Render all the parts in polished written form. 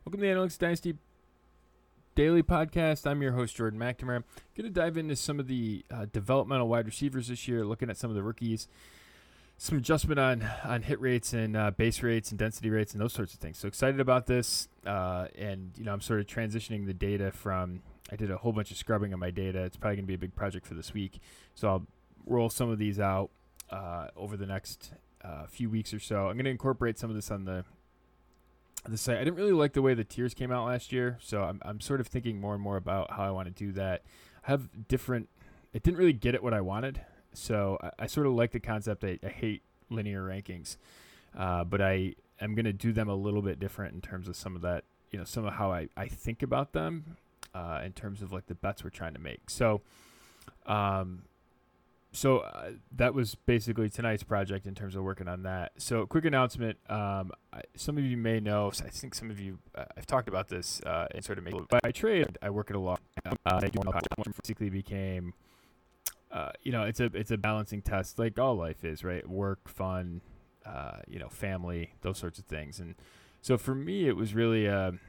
Welcome to the Analytics Dynasty Daily Podcast. I'm your host, Jordan McNamara. Going to dive into some of the developmental wide receivers this year, looking at some of the rookies, some adjustment on hit rates and base rates and density rates and those sorts of things. So excited about this. And I'm sort of transitioning the data from, I did a whole bunch of scrubbing of my data. It's probably going to be a big project for this week. So I'll roll some of these out over the next few weeks or so. I'm going to incorporate some of this on the site. I didn't really like the way the tiers came out last year, so I'm sort of thinking more and more about how I want to do that. I have it didn't really get at what I wanted, so I sort of like the concept. I hate linear rankings, but I am going to do them a little bit different in terms of some of that, some of how I think about them in terms of like the bets we're trying to make. So that was basically tonight's project in terms of working on that. So quick announcement. Some of you may know, I think some of you, I've talked about this and sort of by trade, I work at a law. Basically became, it's a balancing test like all life is, right? Work, fun, family, those sorts of things. And so for me, it was really,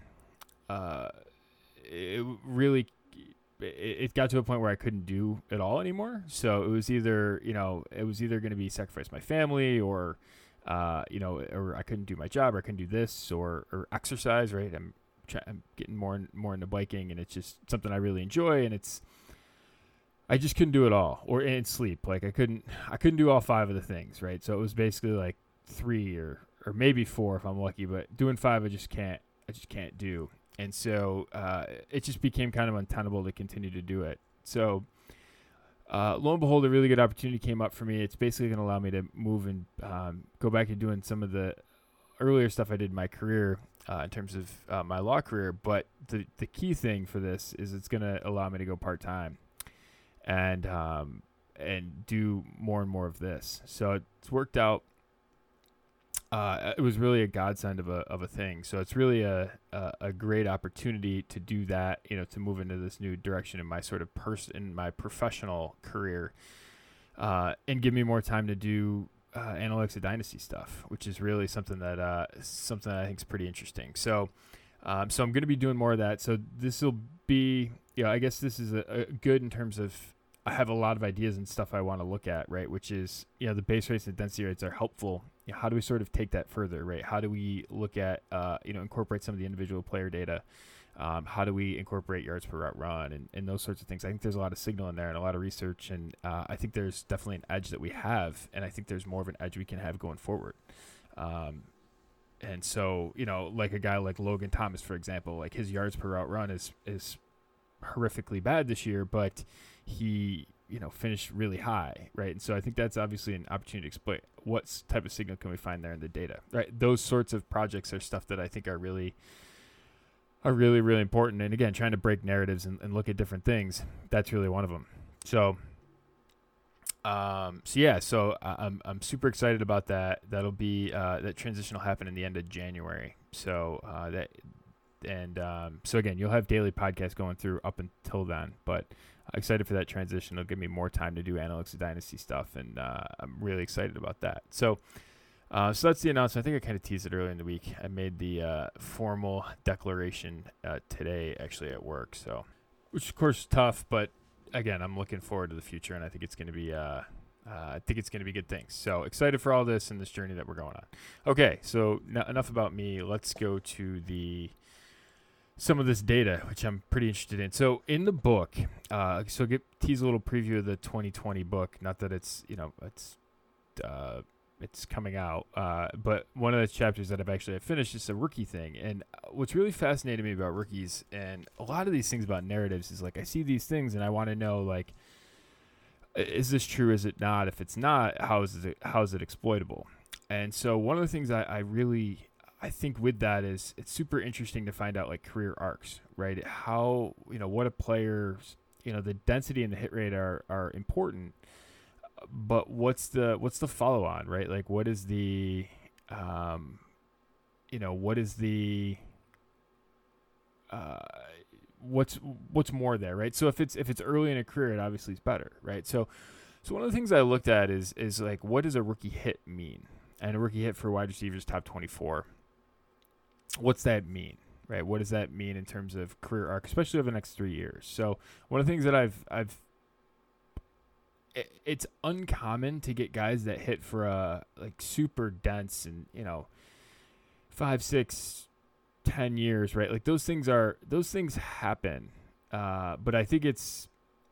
it got to a point where I couldn't do it all anymore. So it was either going to be sacrifice my family or I couldn't do my job or I couldn't do this or exercise, right? I'm getting more into biking and it's just something I really enjoy. And I just couldn't do it all and sleep. Like I couldn't do all 5 of the things, right? So it was basically like 3 or maybe 4 if I'm lucky, but doing 5, I just can't do. And so it just became kind of untenable to continue to do it. So lo and behold, a really good opportunity came up for me. It's basically going to allow me to move and go back to doing some of the earlier stuff I did in my career in terms of my law career. But the key thing for this is it's going to allow me to go part-time and do more and more of this. So it's worked out. It was really a godsend of a thing. So it's really a great opportunity to do that, to move into this new direction in my sort of in my professional career, and give me more time to do Analytics of Dynasty stuff, which is really something that I think is pretty interesting. So I'm going to be doing more of that. So this will be, I guess this is a good in terms of I have a lot of ideas and stuff I want to look at, right? Which is, the base rates and density rates are helpful. How do we sort of take that further, right? How do we look at, incorporate some of the individual player data? How do we incorporate yards per route run and those sorts of things? I think there's a lot of signal in there and a lot of research, and I think there's definitely an edge that we have, and I think there's more of an edge we can have going forward. And so, like a guy like Logan Thomas, for example, like his yards per route run is horrifically bad this year, but he finished really high, right? And so I think that's obviously an opportunity to exploit what type of signal can we find there in the data, right? Those sorts of projects are stuff that I think are really, really important. And again, trying to break narratives and look at different things, that's really one of them. So I'm super excited about that. That'll be that transition will happen in the end of January. So so again, you'll have daily podcasts going through up until then, but excited for that transition. It'll give me more time to do Analytics of Dynasty stuff, and I'm really excited about that. So that's the announcement. I think I kind of teased it earlier in the week. I made the formal declaration today, actually at work. So, which of course is tough, but again, I'm looking forward to the future, and I think it's going to be good things. So excited for all this and this journey that we're going on. Okay, so enough about me. Let's go to some of this data, which I'm pretty interested in. So in the book, tease a little preview of the 2020 book. Not that it's coming out, but one of the chapters that I've finished is a rookie thing. And what's really fascinating me about rookies and a lot of these things about narratives is like I see these things and I want to know, like, is this true? Is it not? If it's not, how is it exploitable? And so one of the things I think with that is it's super interesting to find out like career arcs, right? How, what a player's, the density and the hit rate are important, but what's the follow on, right? Like what is the, what's more there, right? So if it's early in a career, it obviously is better, right? So one of the things I looked at is like, what does a rookie hit mean? And a rookie hit for wide receivers top 24. What's that mean, right? What does that mean in terms of career arc, especially over the next 3 years? So one of the things that it's uncommon to get guys that hit for a like super dense and 5, 6, 10 years, right? Like those things happen. But I think it's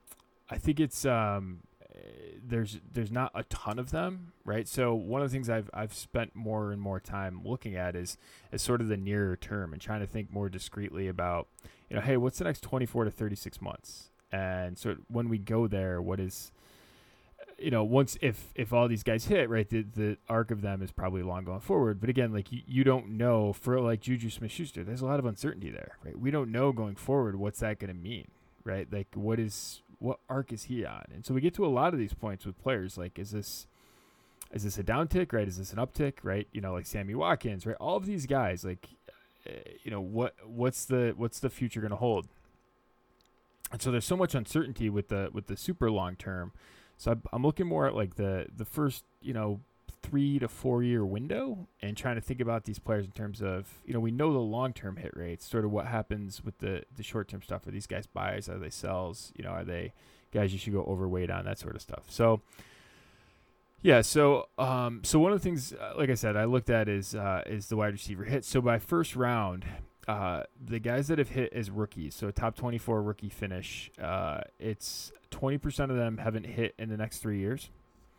there's not a ton of them, right? So one of the things I've spent more and more time looking at is sort of the nearer term and trying to think more discreetly about, hey, what's the next 24 to 36 months? And so when we go there, what is, once if all these guys hit, right, the arc of them is probably long going forward. But again, like you don't know for like Juju Smith-Schuster, there's a lot of uncertainty there, right? We don't know going forward what's that going to mean, right? Like what arc is he on? And so we get to a lot of these points with players like, is this a downtick, right? Is this an uptick, right? Like Sammy Watkins, right? All of these guys, like, what's the future going to hold? And so there's so much uncertainty with the super long term. So I'm looking more at like the first 3 to 4 year window and trying to think about these players in terms of we know the long term hit rates, sort of what happens with the short term stuff. Are these guys buys? Are they sells? Are they guys you should go overweight on, that sort of stuff? So yeah, so one of the things, like I said, I looked at is the wide receiver hit. So by first round, the guys that have hit as rookies, so top 24 rookie finish, it's 20% of them haven't hit in the next 3 years.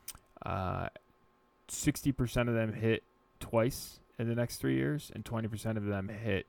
60% of them hit twice in the next 3 years, and 20% of them hit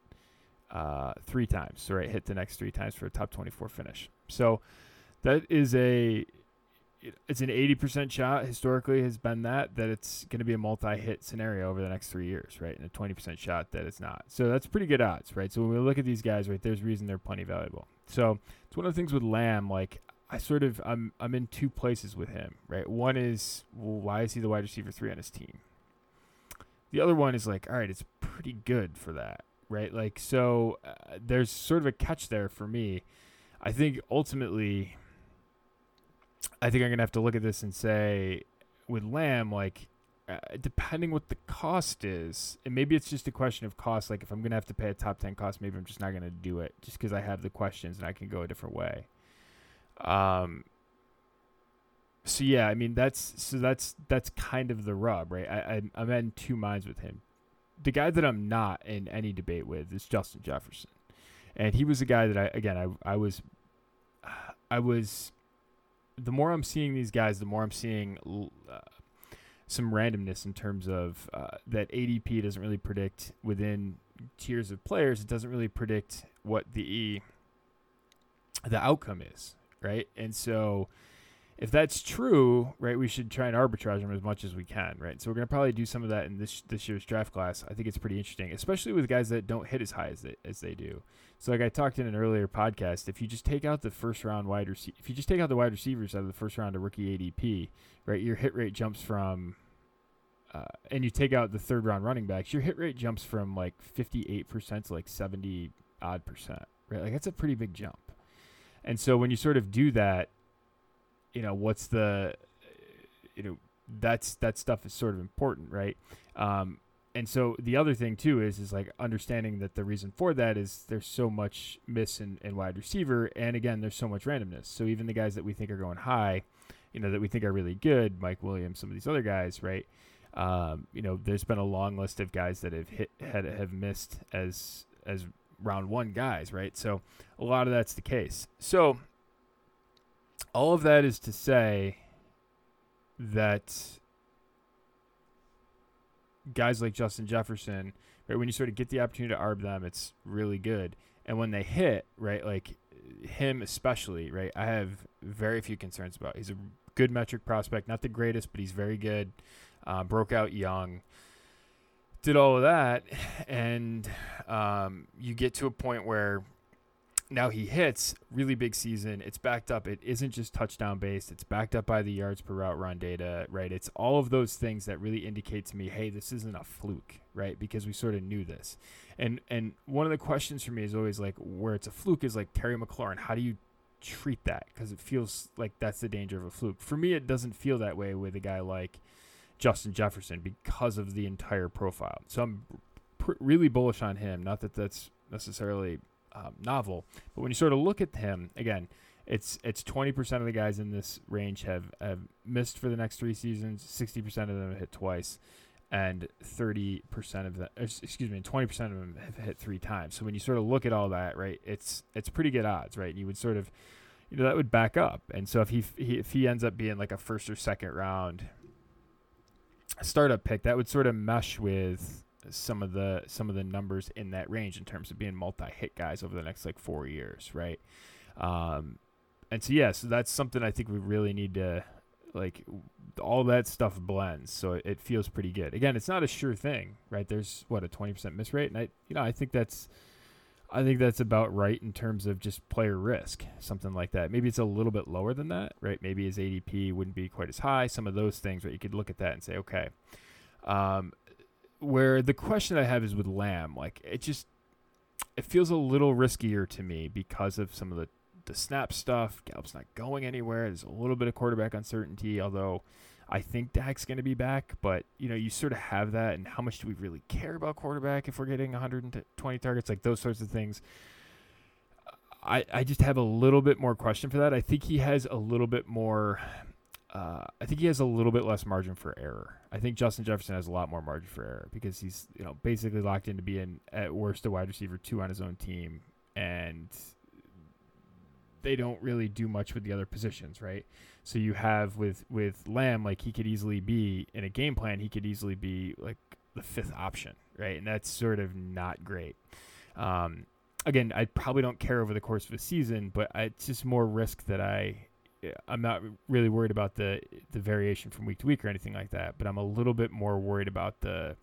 3 times. So right, hit the next 3 times for a top 24 finish. So that is it's an 80% shot historically has been that it's going to be a multi-hit scenario over the next 3 years, right? And a 20% shot that it's not. So that's pretty good odds, right? So when we look at these guys, right, there's reason they're plenty valuable. So it's one of the things with Lamb, like I'm in 2 places with him, right? One is, well, why is he the wide receiver 3 on his team? The other one is like, all right, it's pretty good for that, right? Like, so there's sort of a catch there for me. I think ultimately, I'm going to have to look at this and say, with Lamb, like, depending what the cost is, and maybe it's just a question of cost. Like, if I'm going to have to pay a top 10 cost, maybe I'm just not going to do it just because I have the questions and I can go a different way. So yeah, I mean, that's kind of the rub, right? I'm in 2 minds with him. The guy that I'm not in any debate with is Justin Jefferson. And he was a guy that I was the more I'm seeing these guys, the more I'm seeing some randomness in terms of that ADP doesn't really predict within tiers of players. It doesn't really predict what the outcome is, right? And so if that's true, right, we should try and arbitrage them as much as we can, right? So we're going to probably do some of that in this year's draft class. I think it's pretty interesting, especially with guys that don't hit as high as they do. So like I talked in an earlier podcast, if you just take out the first round if you just take out the wide receivers out of the first round of rookie ADP, right, your hit rate jumps from, and you take out the third round running backs, your hit rate jumps from like 58% to like 70% odd, right? Like that's a pretty big jump. And so when you sort of do that, what's the, that stuff is sort of important, right? And so the other thing too is like understanding that the reason for that is there's so much miss in wide receiver, and again, there's so much randomness. So even the guys that we think are going high, that we think are really good, Mike Williams, some of these other guys, right? There's been a long list of guys that have missed as round 1 guys, right? So a lot of that's the case. So all of that is to say that guys like Justin Jefferson, right, when you sort of get the opportunity to arb them, it's really good. And when they hit, right, like him especially, right, I have very few concerns about. He's a good metric prospect, not the greatest, but he's very good. Broke out young, did all of that, and you get to a point where now he hits, really big season. It's backed up. It isn't just touchdown based. It's backed up by the yards per route run data, right? It's all of those things that really indicate to me, hey, this isn't a fluke, right? Because we sort of knew this. And one of the questions for me is always like, where it's a fluke is like Terry McLaurin. How do you treat that? Because it feels like that's the danger of a fluke. For me, it doesn't feel that way with a guy like Justin Jefferson because of the entire profile. So I'm really bullish on him. Not that that's necessarily novel. But when you sort of look at him again, it's 20% of the guys in this range have missed for the next 3 seasons. 60% of them have hit twice, and 30% of them, 20% of them have hit 3 times. So when you sort of look at all that, right, it's pretty good odds, right? And you would sort of, that would back up. And so if he ends up being like a first or second round startup pick, that would sort of mesh with some of the numbers in that range in terms of being multi-hit guys over the next like 4 years, right? And so so that's something I think we really need to, like, all that stuff blends, so it feels pretty good. Again, it's not a sure thing, right? There's a 20% miss rate, and I think that's about right in terms of just player risk, something like that. Maybe it's a little bit lower than that, right? Maybe his ADP wouldn't be quite as high. Some of those things, right? You could look at that and say, okay. Where the question I have is with Lamb, like it feels a little riskier to me because of some of the snap stuff. Gallup's not going anywhere. There's a little bit of quarterback uncertainty, although I think Dak's going to be back. But, you sort of have that. And how much do we really care about quarterback if we're getting 120 targets? Like those sorts of things. I just have a little bit more question for that. I think he has a little bit more I think he has a little bit less margin for error. I think Justin Jefferson has a lot more margin for error because he's basically locked into being at worst a wide receiver 2 on his own team, and they don't really do much with the other positions, right? So you have with Lamb, like he could easily be in a game plan, he could easily be like the 5th option, right? And that's sort of not great. Again, I probably don't care over the course of a season, but it's just more risk that I'm not really worried about the variation from week to week or anything like that, but I'm a little bit more worried about the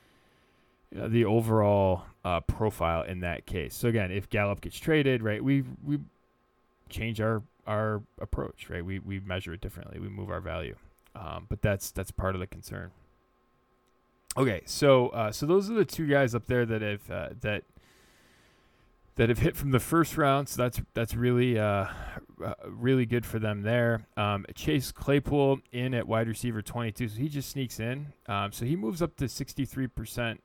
overall profile in that case. So again, if Gallup gets traded, right, we change our approach, right? We measure it differently. We move our value, but that's part of the concern. Okay, so those are the 2 guys up there that have hit from the first round. So that's really really good for them there. Chase Claypool in at wide receiver 22, so he just sneaks in. So he moves up to 63%.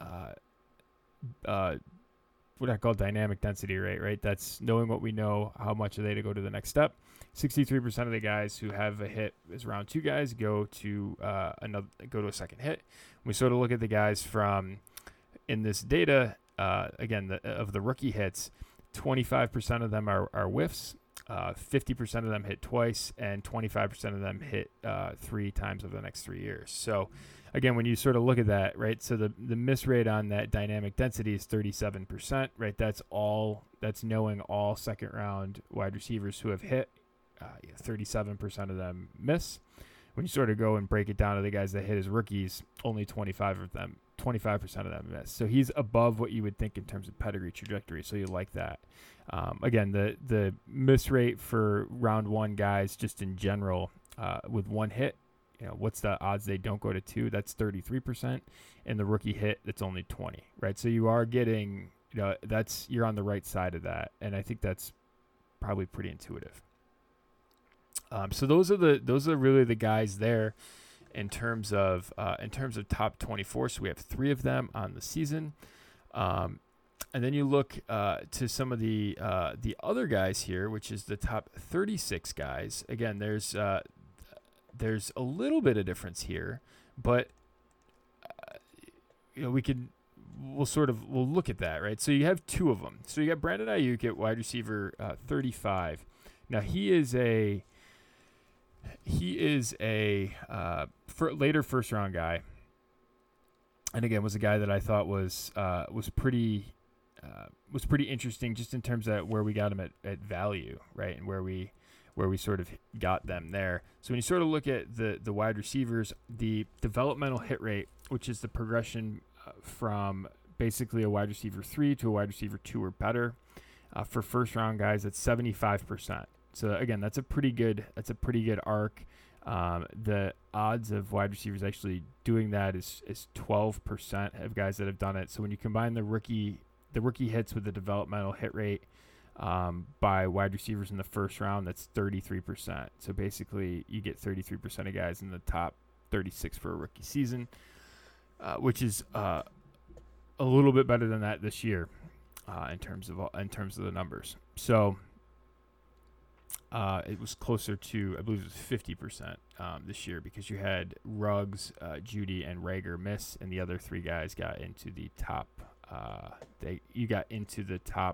What I call dynamic density rate, right? That's knowing what we know, how much are they to go to the next step. 63% of the guys who have a hit as round 2 guys go to a second hit. We sort of look at the guys from in this data. Again, of the rookie hits, 25% of them are whiffs, 50% of them hit twice, and 25% of them hit 3 times over the next 3 years. So, again, when you sort of look at that, right, so the miss rate on that dynamic density is 37%, right? That's knowing all second-round wide receivers who have hit. 37% of them miss. When you sort of go and break it down to the guys that hit as rookies, only 25% of them miss. So he's above what you would think in terms of pedigree trajectory. So you like that. Again, the miss rate for round 1 guys just in general with 1 hit, what's the odds they don't go to 2? That's 33%. And the rookie hit, that's only 20, right? So you are getting, you're on the right side of that. And I think that's probably pretty intuitive. So those are really the guys there in terms of top 24. So we have 3 of them on the season, and then you look to some of the other guys here, which is the top 36 guys. Again, there's a little bit of difference here, but we'll look at that, right? So you have 2 of them. So you got Brandon Ayuk at wide receiver 35. Now he is a later first round guy, and again was a guy that I thought was pretty interesting just in terms of where we got him at value, right, and where we sort of got them there. So when you sort of look at the wide receivers, the developmental hit rate, which is the progression from basically a wide receiver 3 to a wide receiver 2 or better, for first round guys, it's 75%. So again, that's a pretty good arc. The odds of wide receivers actually doing that is 12% of guys that have done it. So when you combine the rookie hits with the developmental hit rate by wide receivers in the first round, that's 33%. So basically, you get 33% of guys in the top 36 for a rookie season, which is a little bit better than that this year. in terms of the numbers. So it was closer to, I believe it was 50% this year, because you had Ruggs, Judy, and Rager miss, and the other three guys got into the top. You got into the top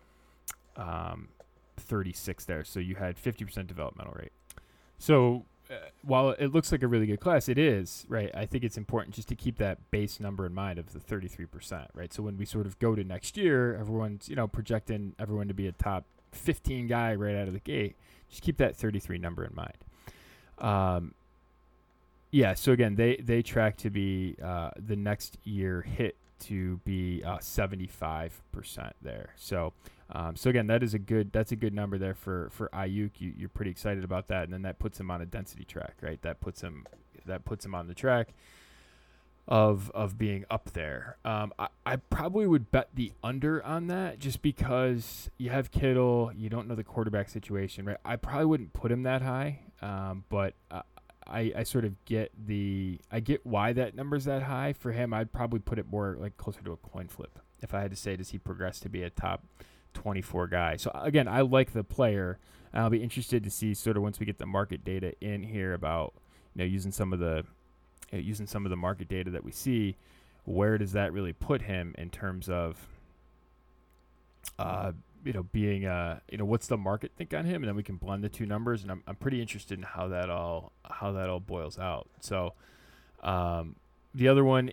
36 there, so you had 50% developmental rate. So while it looks like a really good class, it is, right? I think it's important just to keep that base number in mind of the 33%, right? So when we sort of go to next year, everyone's, projecting everyone to be a top 15 guy right out of the gate. Just keep that 33 number in mind. So again, they track to be the next year hit to be 75% there. So again, that's a good number there for Ayuk. You're pretty excited about that, and then that puts him on a density track, right? That puts him on the track of being up there. I probably would bet the under on that, just because you have Kittle, you don't know the quarterback situation, right? I probably wouldn't put him that high, but I sort of get why that number's that high for him. I'd probably put it more like closer to a coin flip if I had to say, does he progress to be a top 24 guy? So again, I like the player. I'll be interested to see sort of once we get the market data in here about using some of the market data that we see, where does that really put him in terms of being what's the market think on him, and then we can blend the two numbers, and I'm pretty interested in how that all boils out. So the other one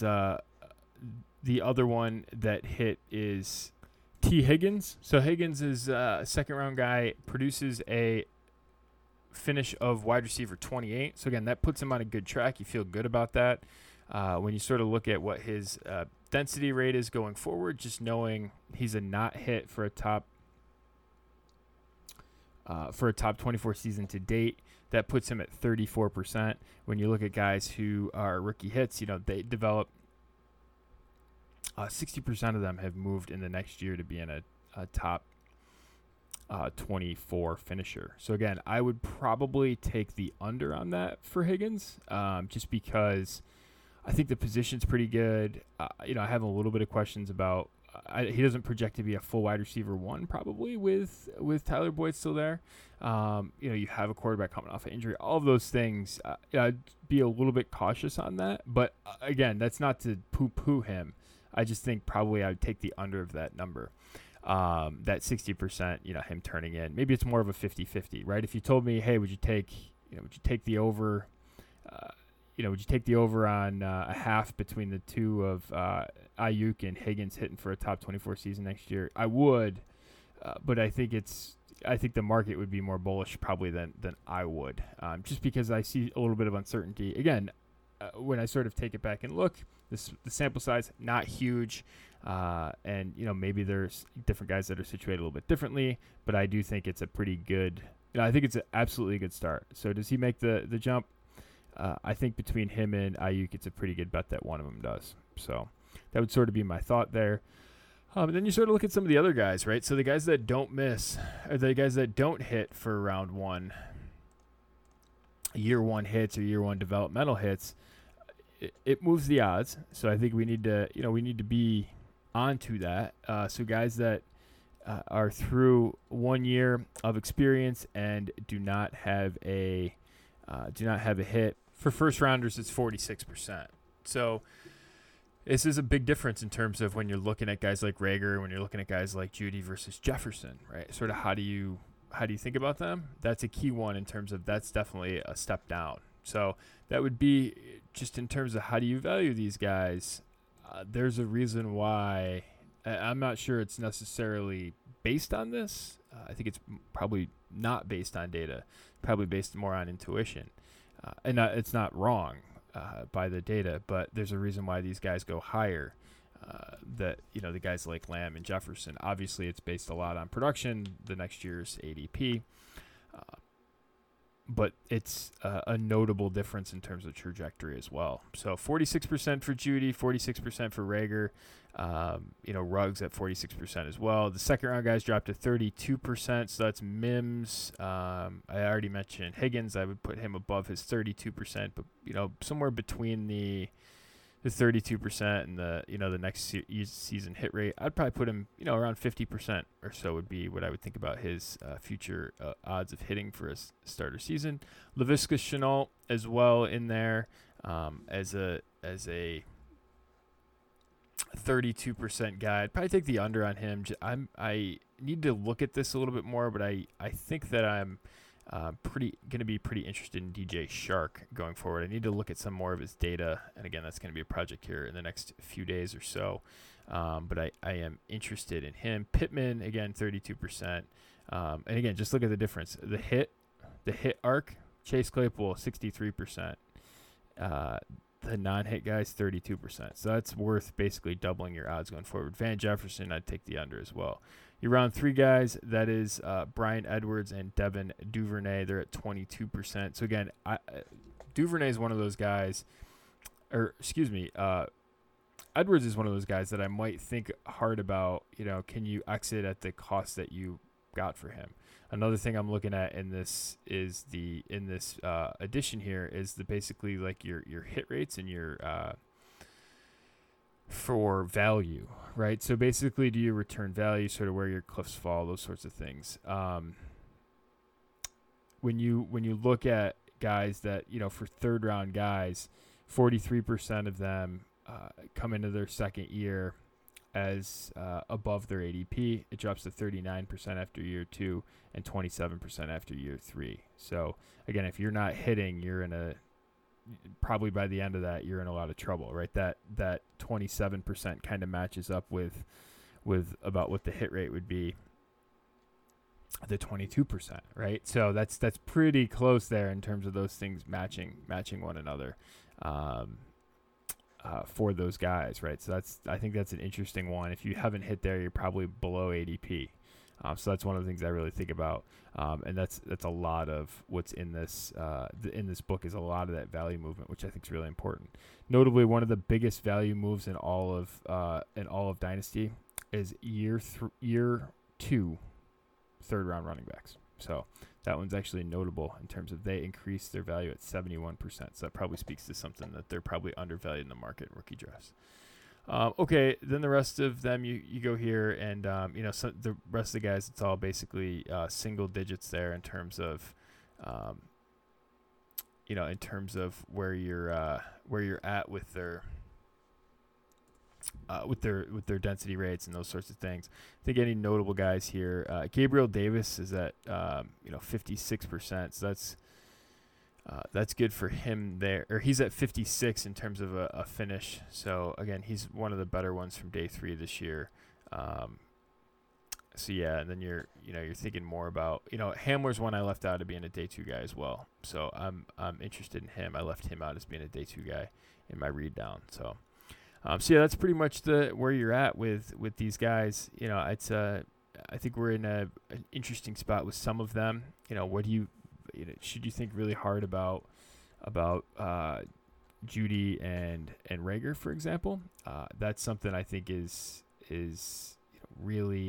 that hit is T. Higgins. So Higgins is a second round guy, produces a finish of wide receiver 28. So again, that puts him on a good track. You feel good about that. When you sort of look at what his density rate is going forward, just knowing he's a not hit for a top 24 season to date, that puts him at 34%. When you look at guys who are rookie hits, they develop 60% of them have moved in the next year to be in a top 24 finisher. So again, I would probably take the under on that for Higgins, just because I think the position's pretty good. I have a little bit of questions about. He doesn't project to be a full wide receiver one, probably with Tyler Boyd still there. You have a quarterback coming off an injury. All of those things, I'd be a little bit cautious on that. But again, that's not to poo-poo him. I just think probably I would take the under of that number. That 60%, him turning in. Maybe it's more of a 50-50, right? If you told me, hey, would you take the over? Would you take the over on a half between the two of Ayuk and Higgins hitting for a top 24 season next year? I would, but I think the market would be more bullish probably than I would, just because I see a little bit of uncertainty. Again, when I sort of take it back and look, the sample size not huge, and maybe there's different guys that are situated a little bit differently, but I do think it's a pretty good. I think it's an absolutely good start. So does he make the jump? I think between him and Ayuk, it's a pretty good bet that one of them does. So that would sort of be my thought there. And then you sort of look at some of the other guys, right? So the guys that don't miss, or the guys that don't hit for round one, year one hits or year one developmental hits, it moves the odds. So I think we need to be onto that. So guys that are through 1 year of experience and do not have a hit. For first rounders, it's 46%. So this is a big difference in terms of when you're looking at guys like Rager, when you're looking at guys like Judy versus Jefferson, right? Sort of how do you think about them? That's a key one in terms of that's definitely a step down. So that would be just in terms of how do you value these guys. There's a reason why. I'm not sure it's necessarily based on this. I think it's probably not based on data, probably based more on intuition. And it's not wrong by the data, but there's a reason why these guys go higher. The guys like Lamb and Jefferson. Obviously, it's based a lot on production, the next year's ADP. But it's a notable difference in terms of trajectory as well. So 46% for Judy, 46% for Rager. Ruggs at 46% as well. The second round guys dropped to 32%. So that's Mims. I already mentioned Higgins. I would put him above his 32%, but somewhere between the his 32% and the next season hit rate, I'd probably put him around 50% or so would be what I would think about his future odds of hitting for a starter season. Laviska Shenault as well in there as a 32% guy. I'd probably take the under on him. I need to look at this a little bit more, but I think that I'm going to be pretty interested in DJ Shark going forward. I need to look at some more of his data, and again, that's going to be a project here in the next few days or so. But I am interested in him. Pittman again, 32%, and again, just look at the difference. The hit arc. Chase Claypool, 63%. The non-hit guys, 32%. So that's worth basically doubling your odds going forward. Van Jefferson, I'd take the under as well. Your round three guys, that is Brian Edwards and Devin Duvernay. They're at 22%. So again, Duvernay is one of those guys, Edwards is one of those guys that I might think hard about. Can you exit at the cost that you got for him? Another thing I'm looking at in this addition here is basically like your hit rates and your for value, right? So basically, do you return value, sort of where your cliffs fall, those sorts of things. When you look at guys that for third round guys, 43% of them come into their second year as above their ADP. It drops to 39% after year 2 and 27% after year 3. So again, if you're not hitting, you're probably by the end of that, you're in a lot of trouble, right? That 27% kind of matches up with about what the hit rate would be, the 22%, right? So that's pretty close there in terms of those things matching one another. For those guys, right? So I think that's an interesting one. If you haven't hit there, you're probably below ADP. So that's one of the things I really think about, and that's a lot of what's in this book is a lot of that value movement, which I think is really important. Notably, one of the biggest value moves in all of Dynasty is year 2 third round running backs. So that one's actually notable in terms of they increased their value at 71%. So that probably speaks to something that they're probably undervalued in the market in rookie drafts. Okay, then the rest of them, you go here, and so the rest of the guys, it's all basically single digits there in terms of, in terms of where you're at with their density rates and those sorts of things. I think any notable guys here, Gabriel Davis is at 56%. So that's good for him there, or he's at 56 in terms of a finish. So again, he's one of the better ones from day 3 this year. So yeah, and then you're thinking more about, Hamler's one I left out of being a day 2 guy as well. So I'm interested in him. I left him out as being a day 2 guy in my read down. So yeah, that's pretty much where you're at with these guys. It's I think we're in an interesting spot with some of them. What do you should you think really hard about Judy and Rager, for example? That's something I think is really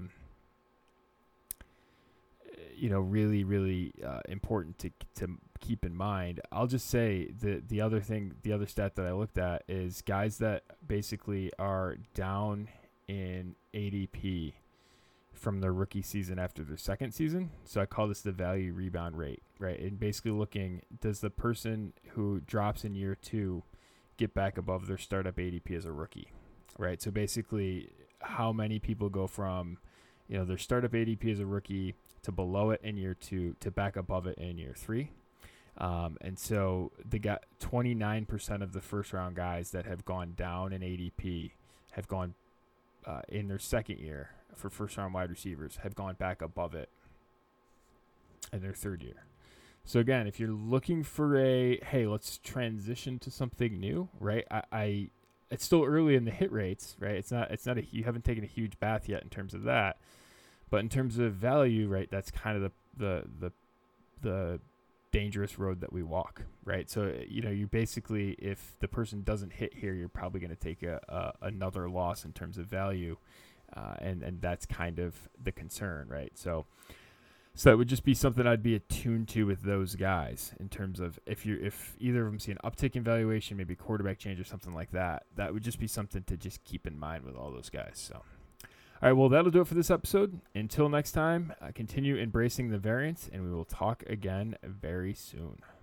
really important to keep in mind. I'll just say the other stat that I looked at is guys that basically are down in ADP from their rookie season after their second season. So I call this the value rebound rate, right? And basically looking, does the person who drops in year 2 get back above their startup ADP as a rookie, right? So basically how many people go from, their startup ADP as a rookie to below it in year 2 to back above it in year 3. And so they got 29% of the first round guys that have gone down in ADP have gone in their second year for first round wide receivers have gone back above it in their third year. So again, if you're looking for hey, let's transition to something new, right? It's still early in the hit rates, right? It's not you haven't taken a huge bath yet in terms of that, but in terms of value, right? That's kind of the dangerous road that we walk, right? So you basically, if the person doesn't hit here, you're probably going to take another loss in terms of value, and that's kind of the concern, right? So So that would just be something I'd be attuned to with those guys in terms of if either of them see an uptick in valuation, maybe quarterback change or something like that. That would just be something to just keep in mind with all those guys. So, all right, well, that'll do it for this episode. Until next time, continue embracing the variance, and we will talk again very soon.